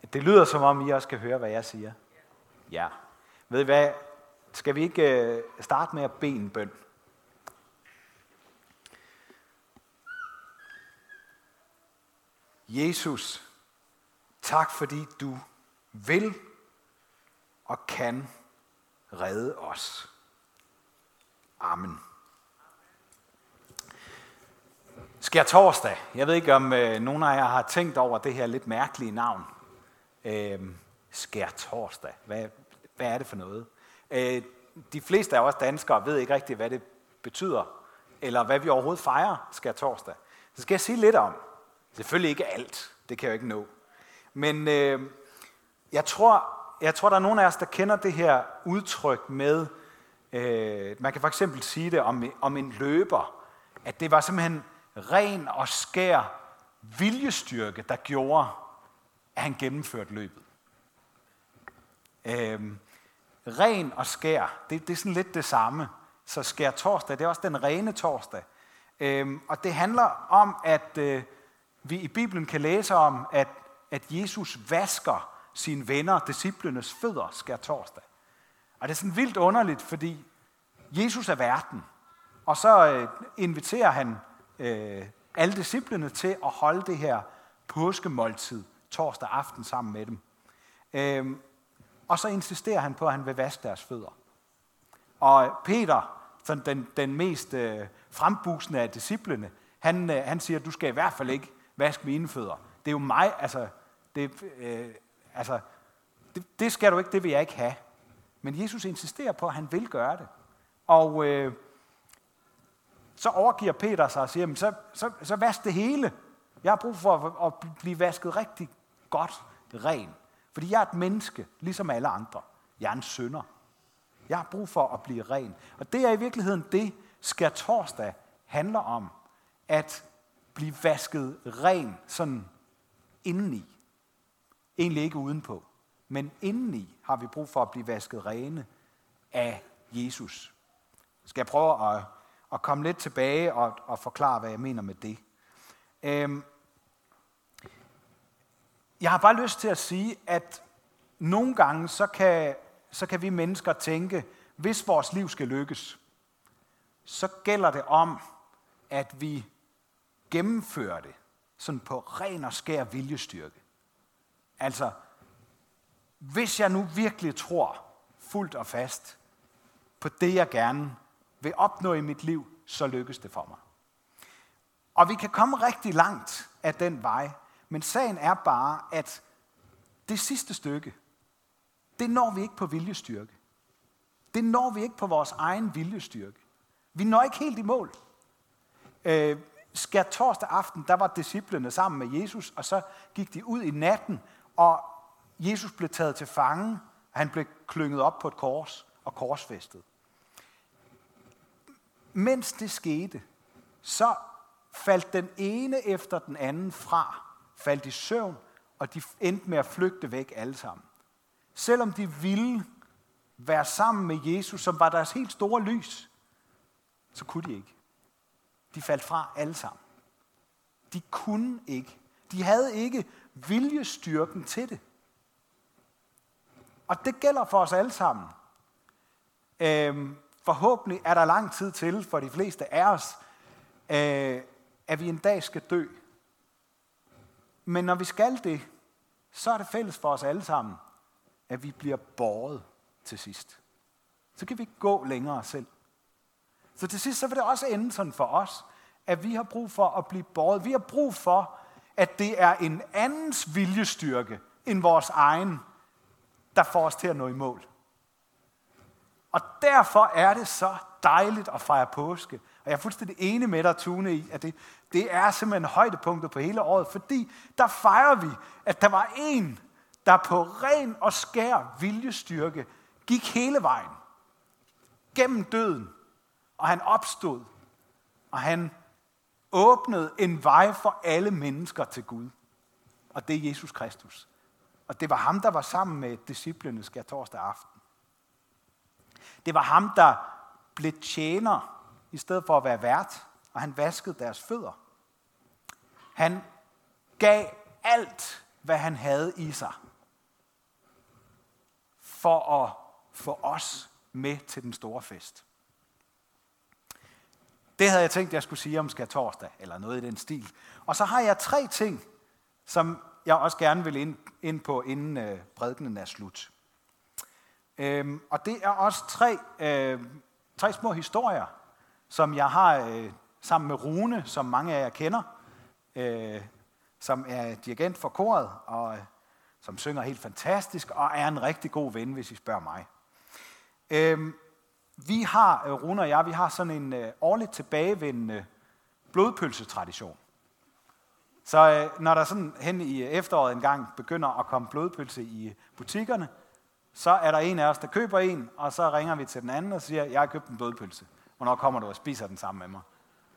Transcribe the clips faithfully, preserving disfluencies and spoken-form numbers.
Det lyder som om, I også skal høre, hvad jeg siger. Ja. Ved I hvad? Skal vi ikke starte med at bede en bøn? Jesus, tak fordi du vil og kan redde os. Amen. Skærtorsdag. Jeg ved ikke, om øh, nogen af jer har tænkt over det her lidt mærkelige navn. Øh, Skærtorsdag. Hvad, hvad er det for noget? Øh, de fleste af os danskere ved ikke rigtigt, hvad det betyder, eller hvad vi overhovedet fejrer skærtorsdag. Så skal jeg sige lidt om. Selvfølgelig ikke alt. Det kan jeg jo ikke nå. Men øh, jeg tror, jeg tror, der er nogen af os, der kender det her udtryk med, øh, man kan for eksempel sige det om, om en løber, at det var simpelthen ren og skær viljestyrke, der gjorde, at han gennemførte løbet. Øhm, ren og skær, det, det er sådan lidt det samme. Så skær torsdag, det er også den rene torsdag. Øhm, og det handler om, at øh, vi i Bibelen kan læse om, at, at Jesus vasker sine venner, disciplenes fødder, skær torsdag. Og det er sådan vildt underligt, fordi Jesus er verden. Og så øh, inviterer han øh, alle disciplene til at holde det her påskemåltid torsdag aften sammen med dem. Øh, og så insisterer han på, at han vil vaske deres fødder. Og Peter, sådan den, den mest øh, frembusende af disciplene, han, øh, han siger, at du skal i hvert fald ikke vaske mine fødder. Det er jo mig, altså, det, øh, altså det, det skal du ikke, det vil jeg ikke have. Men Jesus insisterer på, at han vil gøre det. Og øh, så overgiver Peter sig og siger, så, så, så vask det hele. Jeg har brug for at, at blive vasket rigtig godt ren. Fordi jeg er et menneske, ligesom alle andre. Jeg er en synder. Jeg har brug for at blive ren. Og det er i virkeligheden det, skærtorsdag handler om. At blive vasket ren, sådan indeni. Egentlig ikke udenpå. Men indeni har vi brug for at blive vasket rene af Jesus. Skal jeg prøve at, at komme lidt tilbage og, og forklare, hvad jeg mener med det. Øhm, jeg har bare lyst til at sige, at nogle gange så kan, så kan vi mennesker tænke, hvis vores liv skal lykkes, så gælder det om, at vi gennemfører det sådan på ren og skær viljestyrke. Altså, hvis jeg nu virkelig tror fuldt og fast på det, jeg gerne vil opnå i mit liv, så lykkes det for mig. Og vi kan komme rigtig langt af den vej, men sagen er bare, at det sidste stykke, det når vi ikke på viljestyrke. Det når vi ikke på vores egen viljestyrke. Vi når ikke helt i mål. Øh, skærtorsdag aften, der var disciplene sammen med Jesus, og så gik de ud i natten, og Jesus blev taget til fange, og han blev klynget op på et kors og korsfæstet. Mens det skete, så faldt den ene efter den anden fra, faldt i søvn, og de endte med at flygte væk alle sammen. Selvom de ville være sammen med Jesus, som var deres helt store lys, så kunne de ikke. De faldt fra alle sammen. De kunne ikke. De havde ikke viljestyrken til det. Og det gælder for os alle sammen. Øhm, forhåbentlig er der lang tid til for de fleste af os, øh, at vi en dag skal dø. Men når vi skal det, så er det fælles for os alle sammen, at vi bliver båret til sidst. Så kan vi ikke gå længere selv. Så til sidst så vil det også ende sådan for os, at vi har brug for at blive båret. Vi har brug for, at det er en andens viljestyrke end vores egen, der får os til at nå i mål. Og derfor er det så dejligt at fejre påske. Og jeg er fuldstændig enig med dig, Tune, i, at det, det er simpelthen højdepunktet på hele året, fordi der fejrer vi, at der var en, der på ren og skær viljestyrke gik hele vejen gennem døden, og han opstod, og han åbnede en vej for alle mennesker til Gud. Og det er Jesus Kristus. Og det var ham, der var sammen med disciplene skærtorsdag aften. Det var ham, der blev tjener i stedet for at være vært, og han vaskede deres fødder. Han gav alt, hvad han havde i sig, for at få os med til den store fest. Det havde jeg tænkt, jeg skulle sige om skærtorsdag, eller noget i den stil. Og så har jeg tre ting, som jeg også gerne vil ind, ind på, inden øh, prædikenen er slut. Øhm, og det er også tre, øh, tre små historier, som jeg har øh, sammen med Rune, som mange af jer kender, øh, som er dirigent for koret, og øh, som synger helt fantastisk, og er en rigtig god ven, hvis I spørger mig. Øhm, vi har, øh, Rune og jeg, vi har sådan en øh, årligt tilbagevendende blodpølsetradition. Så øh, når der sådan hen i efteråret engang begynder at komme blodpølse i butikkerne, så er der en af os, der køber en, og så ringer vi til den anden og siger, jeg har købt en blodpølse. Hvornår kommer du og spiser den sammen med mig?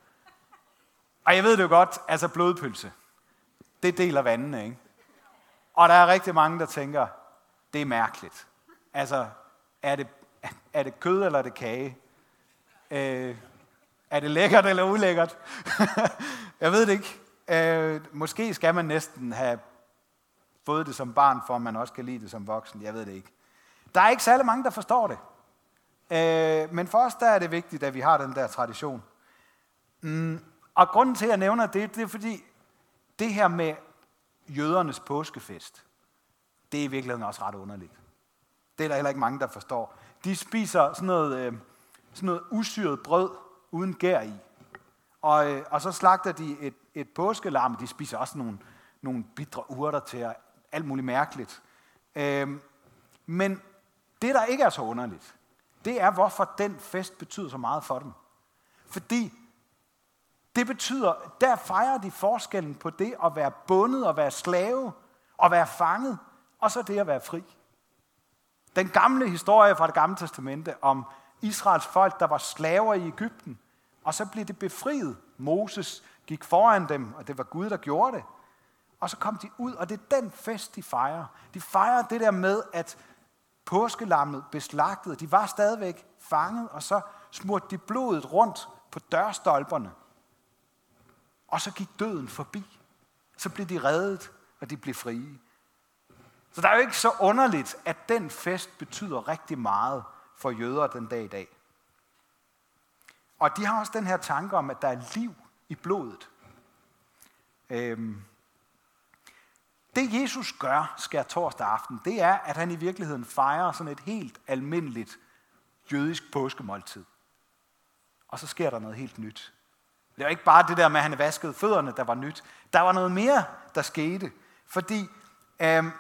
Og jeg ved det jo godt, altså blodpølse, det deler vandene, ikke? Og der er rigtig mange, der tænker, det er mærkeligt. Altså, er det, er det kød eller er det kage? Øh, er det lækkert eller ulækkert? Jeg ved det ikke. Øh, måske skal man næsten have fået det som barn, for at man også kan lide det som voksen. Jeg ved det ikke. Der er ikke særlig mange, der forstår det. Øh, men for os der er det vigtigt, at vi har den der tradition. Mm, og grunden til, at jeg nævner det, det er fordi, det her med jødernes påskefest, det er i virkeligheden også ret underligt. Det er der heller ikke mange, der forstår. De spiser sådan noget, øh, sådan noget usyret brød uden gær i. Og, øh, og så slagter de et, et påskelam. De spiser også nogle, nogle bitre urter til, og alt muligt mærkeligt. Øh, men det, der ikke er så underligt, det er, hvorfor den fest betyder så meget for dem. Fordi det betyder, der fejrer de forskellen på det at være bundet og være slave og være fanget, og så det at være fri. Den gamle historie fra det gamle testamente om Israels folk, der var slaver i Egypten, og så blev det befriet. Moses gik foran dem, og det var Gud, der gjorde det. Og så kom de ud, og det er den fest, de fejrer. De fejrer det der med, at påskelammet blev slagtet. De var stadigvæk fanget, og så smurte de blodet rundt på dørstolperne. Og så gik døden forbi. Så blev de reddet, og de blev frie. Så der er jo ikke så underligt, at den fest betyder rigtig meget for jøder den dag i dag. Og de har også den her tanke om, at der er liv i blodet. Øhm. Det Jesus gør skærtorsdag aften, det er, at han i virkeligheden fejrer sådan et helt almindeligt jødisk påskemåltid. Og så sker der noget helt nyt. Det var ikke bare det der med, at han vaskede fødderne, der var nyt. Der var noget mere, der skete. Fordi øhm,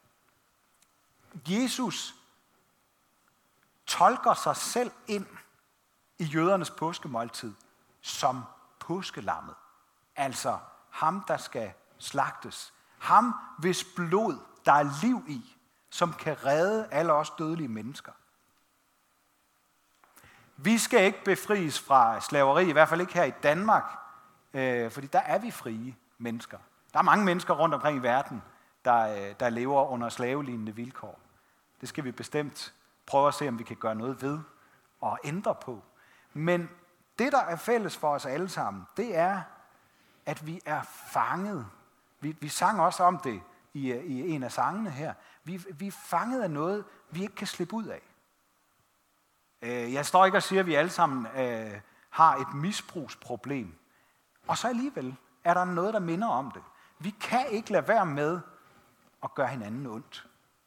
Jesus tolker sig selv ind i jødernes påskemåltid som påskelammet. Altså ham, der skal slagtes. Ham, hvis blod, der er liv i, som kan redde alle os dødelige mennesker. Vi skal ikke befries fra slaveri, i hvert fald ikke her i Danmark, øh, fordi der er vi frie mennesker. Der er mange mennesker rundt omkring i verden, der, der lever under slavelignende vilkår. Det skal vi bestemt prøve at se, om vi kan gøre noget ved og ændre på. Men det, der er fælles for os alle sammen, det er, at vi er fanget. Vi, vi sang også om det i, i en af sangene her. Vi, vi er fanget af noget, vi ikke kan slippe ud af. Jeg står ikke og siger, at vi alle sammen øh, har et misbrugsproblem. Og så alligevel er der noget, der minder om det. Vi kan ikke lade være med at gøre hinanden ondt.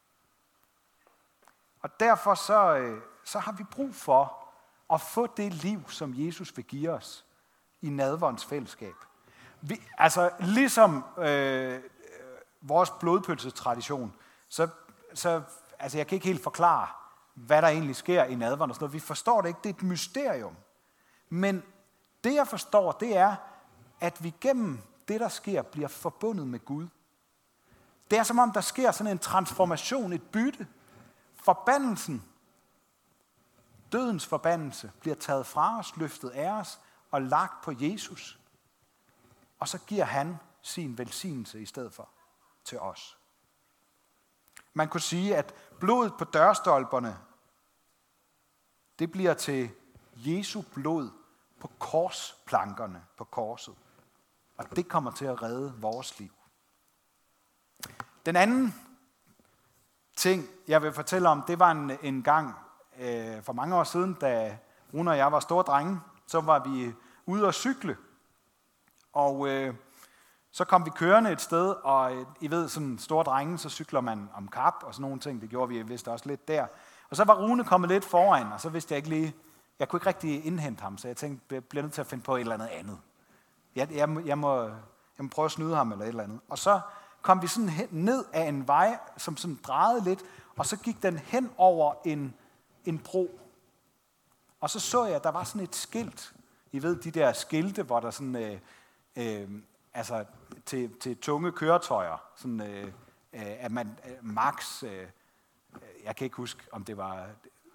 Og derfor så, øh, så har vi brug for at få det liv, som Jesus vil give os i nadverens fællesskab. Vi, altså ligesom øh, vores blodpølsetradition, så, så altså jeg kan ikke helt forklare, hvad der egentlig sker i nadveren og sådan noget. Vi forstår det ikke, det er et mysterium. Men det jeg forstår, det er, at vi gennem det, der sker, bliver forbundet med Gud. Det er som om, der sker sådan en transformation, et bytte. Forbandelsen, dødens forbandelse, bliver taget fra os, løftet af os og lagt på Jesus. Og så giver han sin velsignelse i stedet for til os. Man kunne sige, at blodet på dørstolperne, det bliver til Jesu blod på korsplankerne på korset. Og det kommer til at redde vores liv. Den anden ting, jeg vil fortælle om, det var en, en gang øh, for mange år siden, da Rune og jeg var store drenge. Så var vi ude at cykle, og øh, så kom vi kørende et sted, og øh, I ved, sådan store drenge, så cykler man om kap og sådan nogle ting. Det gjorde vi vist også lidt der. Og så var Rune kommet lidt foran, og så vidste jeg ikke lige, jeg kunne ikke rigtig indhente ham, så jeg tænkte, jeg bliver nødt til at finde på et eller andet andet. Jeg, jeg, må, jeg, må, jeg må prøve at snyde ham eller et eller andet. Og så kom vi sådan hen, ned af en vej, som sådan drejede lidt, og så gik den hen over en, en bro. Og så så jeg, at der var sådan et skilt. I ved, de der skilte, hvor der sådan, øh, øh, altså til, til tunge køretøjer, sådan, øh, øh, at man øh, max, øh, jeg kan ikke huske, om det var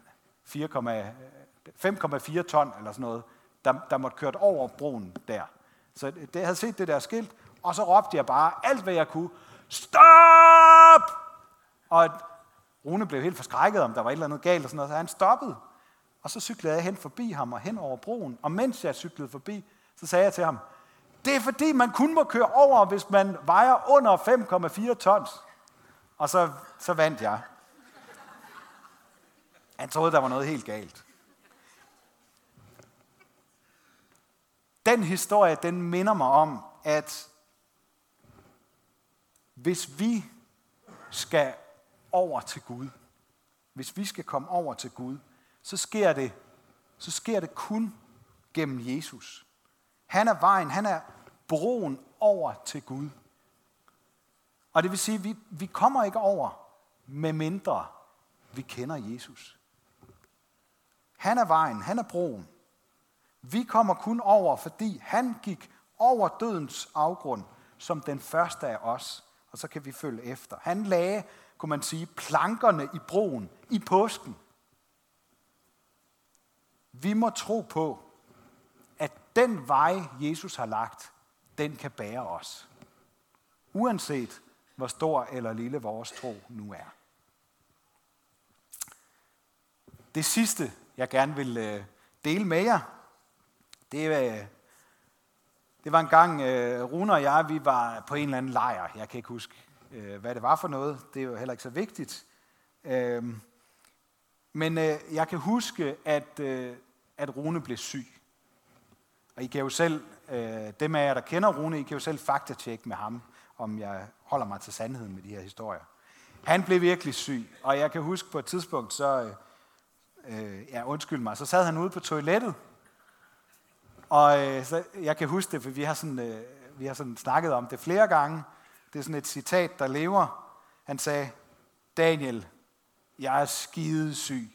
fem komma fire ton eller sådan noget, der, der måtte kørt over broen der. Så det, jeg havde set det der skilt, og så råbte jeg bare alt, hvad jeg kunne. Stop! Og Rune blev helt forskrækket, om der var et eller andet galt, og sådan noget, så han stoppede. Og så cyklede jeg hen forbi ham og hen over broen, og mens jeg cyklede forbi, så sagde jeg til ham, det er fordi, man kun må køre over, hvis man vejer under fem komma fire tons. Og så, så vandt jeg. Han troede, der var noget helt galt. Den historie, den minder mig om, at hvis vi skal over til Gud, hvis vi skal komme over til Gud, så sker det, så sker det kun gennem Jesus. Han er vejen, han er broen over til Gud. Og det vil sige, at vi, vi kommer ikke over, med mindre vi kender Jesus. Han er vejen, han er broen. Vi kommer kun over, fordi han gik over dødens afgrund som den første af os, og så kan vi følge efter. Han lagde, kunne man sige, plankerne i broen i påsken. Vi må tro på, at den vej, Jesus har lagt, den kan bære os. Uanset hvor stor eller lille vores tro nu er. Det sidste, jeg gerne vil dele med jer, det, det var en gang, Rune og jeg, vi var på en eller anden lejr. Jeg kan ikke huske, hvad det var for noget. Det er jo heller ikke så vigtigt. Men jeg kan huske, at, at Rune blev syg. Og I kan jo selv, dem af jer, der kender Rune, I kan jo selv faktatjekke med ham, om jeg holder mig til sandheden med de her historier. Han blev virkelig syg, og jeg kan huske på et tidspunkt, så, øh, ja, undskyld mig, så sad han ude på toilettet, og øh, så, jeg kan huske det, for vi har, sådan, øh, vi har sådan snakket om det flere gange. Det er sådan et citat, der lever. Han sagde, Daniel, jeg er skidesyg.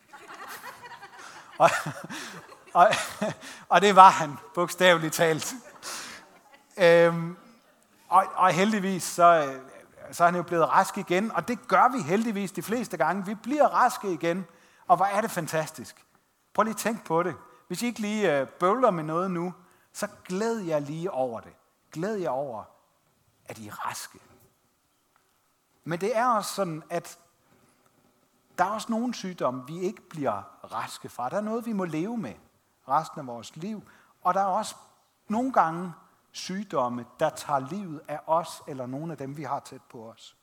og, og, og det var han, bogstaveligt talt. øhm, og, og heldigvis, så, så er han jo blevet rask igen, og det gør vi heldigvis de fleste gange. Vi bliver raske igen, og hvor er det fantastisk. Prøv lige at tænke på det. Hvis I ikke lige øh, bøvler med noget nu, så glæd jeg lige over det. Glæd jeg over, at I er raske. Men det er også sådan, at der er også nogle sygdomme, vi ikke bliver raske fra. Der er noget, vi må leve med resten af vores liv. Og der er også nogle gange sygdomme, der tager livet af os, eller nogle af dem, vi har tæt på os.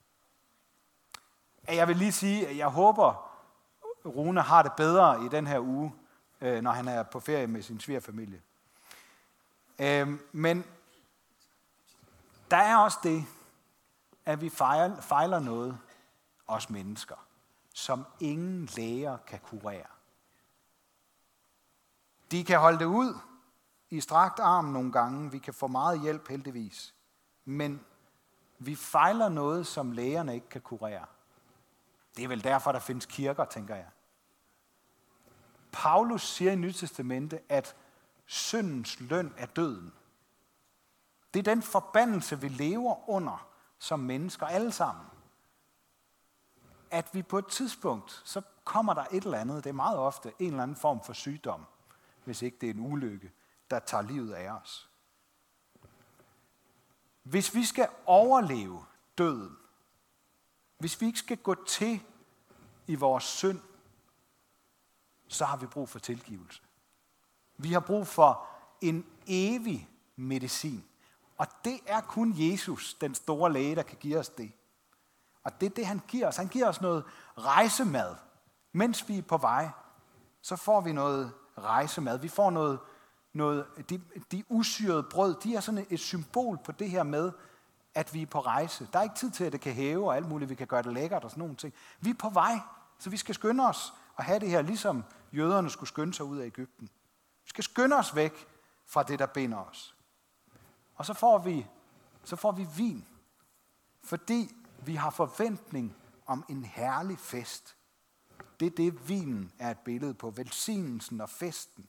Jeg vil lige sige, at jeg håber, Rune har det bedre i den her uge, når han er på ferie med sin svigerfamilie. Men der er også det, at vi fejler noget, os mennesker, som ingen læger kan kurere. De kan holde det ud i strakt arm nogle gange. Vi kan få meget hjælp heldigvis. Men vi fejler noget, som lægerne ikke kan kurere. Det er vel derfor, der findes kirker, tænker jeg. Paulus siger i Nyt Testamente, at syndens løn er døden. Det er den forbandelse, vi lever under som mennesker alle sammen. At vi på et tidspunkt, så kommer der et eller andet, det er meget ofte en eller anden form for sygdom, hvis ikke det er en ulykke, der tager livet af os. Hvis vi skal overleve døden, hvis vi ikke skal gå til i vores synd, så har vi brug for tilgivelse. Vi har brug for en evig medicin. Og det er kun Jesus, den store læge, der kan give os det. Og det er det, han giver os. Han giver os noget rejsemad. Mens vi er på vej, så får vi noget rejsemad. Vi får noget, noget de, de usyrede brød, de er sådan et symbol på det her med, at vi er på rejse. Der er ikke tid til, at det kan hæve og alt muligt, vi kan gøre det lækkert og sådan nogle ting. Vi er på vej, så vi skal skynde os og have det her, ligesom jøderne skulle skynde sig ud af Egypten. Vi skal skynde os væk fra det, der binder os. Og så får vi, så får vi vin, fordi vi har forventning om en herlig fest. Det er det, vinen er et billede på, velsignelsen og festen.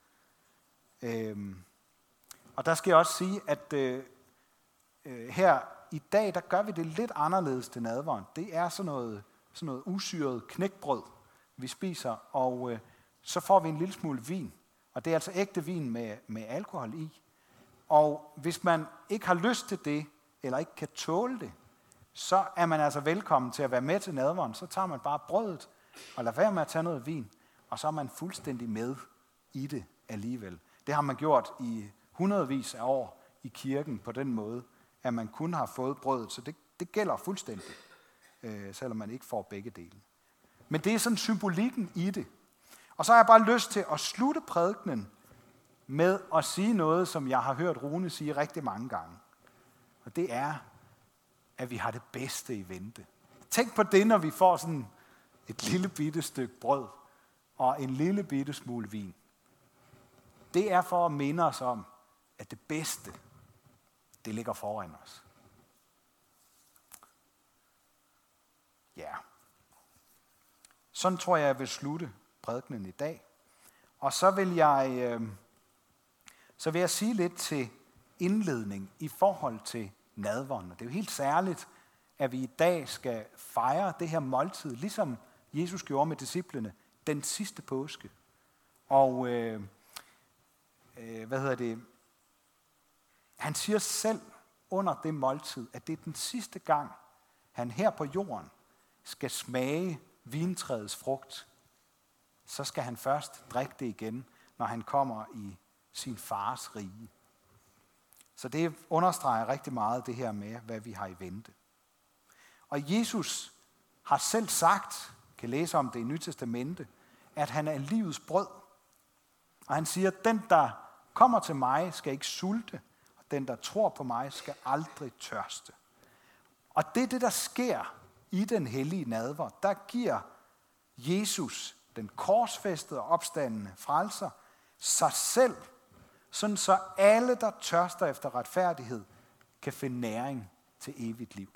Øhm, og der skal jeg også sige, at øh, øh, her i dag, der gør vi det lidt anderledes til nadveren. Det er sådan noget, sådan noget usyret knækbrød, vi spiser, og øh, så får vi en lille smule vin. Og det er altså ægte vin med, med alkohol i. Og hvis man ikke har lyst til det, eller ikke kan tåle det, så er man altså velkommen til at være med til nadveren. Så tager man bare brødet, og lader være med at tage noget vin, og så er man fuldstændig med i det alligevel. Det har man gjort i hundredvis af år i kirken på den måde, at man kun har fået brødet, så det, det gælder fuldstændig, øh, selvom man ikke får begge dele. Men det er sådan symbolikken i det. Og så har jeg bare lyst til at slutte prædikenen med at sige noget, som jeg har hørt Rune sige rigtig mange gange. Og det er, at vi har det bedste i vente. Tænk på det, når vi får sådan et lille bitte stykke brød og en lille bitte smule vin. Det er for at minde os om, at det bedste, det ligger foran os. Ja. Sådan tror jeg, jeg vil slutte prædikenen i dag. Og så vil jeg, øh, så vil jeg sige lidt til indledning i forhold til nadveren. Det er jo helt særligt, at vi i dag skal fejre det her måltid, ligesom Jesus gjorde med disciplene den sidste påske. Og øh, øh, hvad hedder det? Han siger selv under det måltid, at det er den sidste gang, han her på jorden skal smage vintræets frugt. Så skal han først drikke det igen, når han kommer i sin fars rige. Så det understreger rigtig meget det her med, hvad vi har i vente. Og Jesus har selv sagt, kan læse om det i Nyt Testamente, at han er livets brød. Og han siger, at den, der kommer til mig, skal ikke sulte, og den, der tror på mig, skal aldrig tørste. Og det er det, der sker i den hellige nadver. Der giver Jesus, den korsfæstede og opstandende frelser, sig selv, sådan så alle, der tørster efter retfærdighed, kan finde næring til evigt liv.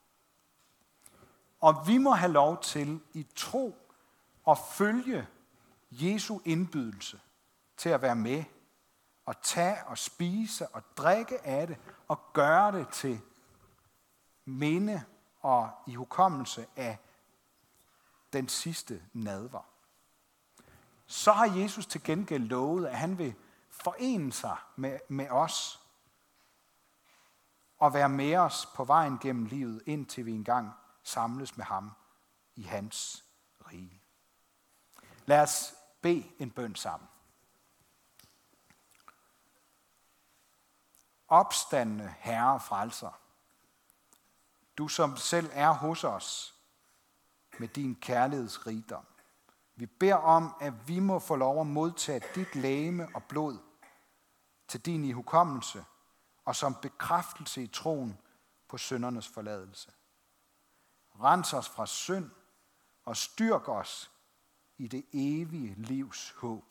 Og vi må have lov til i tro at følge Jesu indbydelse til at være med og tage og spise og drikke af det og gøre det til minde og ihukommelse af den sidste nadver. Så har Jesus til gengæld lovet, at han vil forene sig med, med os og være med os på vejen gennem livet, indtil vi engang samles med ham i hans rige. Lad os bede en bøn sammen. Opstandne Herre frelser, du som selv er hos os med din kærlighedsrigdom. Vi beder om, at vi må få lov at modtage dit legeme og blod til din ihukommelse og som bekræftelse i troen på syndernes forladelse. Rens os fra synd og styrk os i det evige livs håb.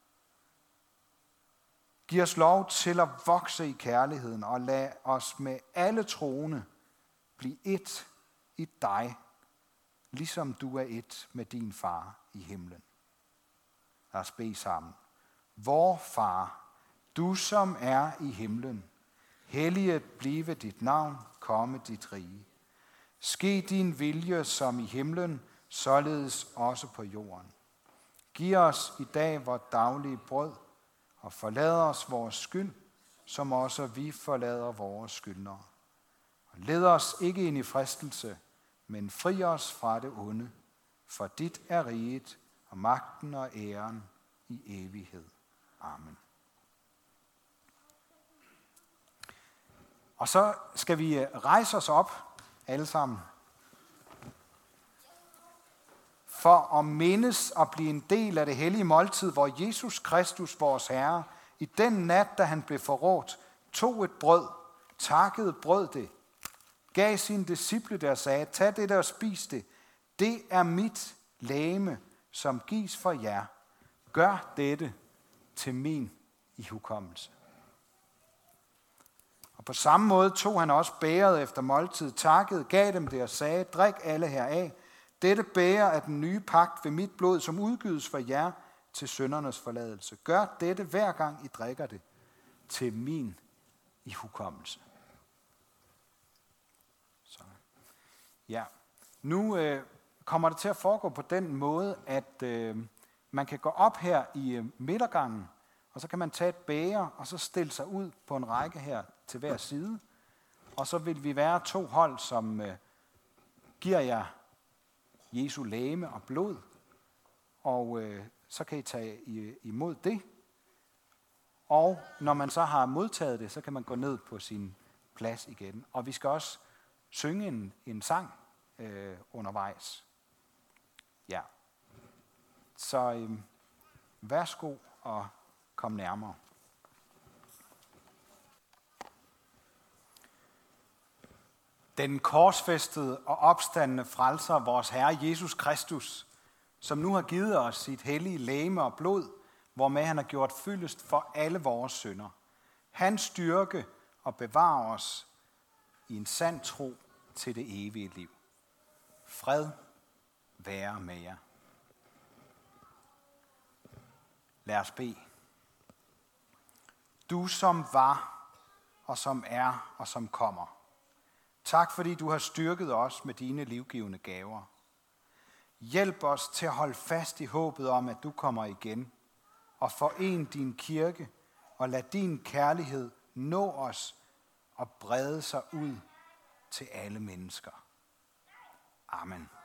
Giv os lov til at vokse i kærligheden og lad os med alle troende blive ét i dig, ligesom du er ét med din far i himlen. Lad os bede sammen. Vor far, du som er i himlen, helliget blive dit navn, komme dit rige. Ske din vilje som i himlen, således også på jorden. Giv os i dag vores daglige brød, og forlad os vores skyld, som også vi forlader vores skyldnere. Og led os ikke ind i fristelse, men fri os fra det onde, for dit er riget, og magten og æren i evighed. Amen. Og så skal vi rejse os op, alle sammen. for at mindes og blive en del af det hellige måltid, hvor Jesus Kristus, vores Herre, i den nat, da han blev forrådt, tog et brød, takkede brød det, gav sine disciple der og sagde, tag det der og spis det. Det er mit legeme, som gives for jer. Gør dette til min ihukommelse. Og på samme måde tog han også bægeret efter måltid, takkede, gav dem det og sagde, drik alle heraf. Dette bæger er den nye pagt ved mit blod, som udgydes for jer til syndernes forladelse. Gør dette hver gang I drikker det til min ihukommelse. Så. Ja, nu øh, kommer det til at foregå på den måde, at øh, man kan gå op her i øh, midtergangen, og så kan man tage et bæger, og så stille sig ud på en række her til hver side. Og så vil vi være to hold, som øh, giver jer Jesu legeme og blod. Og øh, så kan I tage imod det. Og når man så har modtaget det, så kan man gå ned på sin plads igen. Og vi skal også synge en, en sang øh, undervejs. Ja. Så øh, værsgo og kom nærmere. Den korsfæstede og opstandne frelser, vores Herre Jesus Kristus, som nu har givet os sit hellige legeme og blod, hvormed han har gjort fyldest for alle vores synder. Han styrke og bevare os i en sand tro til det evige liv. Fred være med jer. Lad os bede. Du som var, og som er, og som kommer. Tak fordi du har styrket os med dine livgivende gaver. Hjælp os til at holde fast i håbet om, at du kommer igen, og foren din kirke, og lad din kærlighed nå os og brede sig ud til alle mennesker. Amen.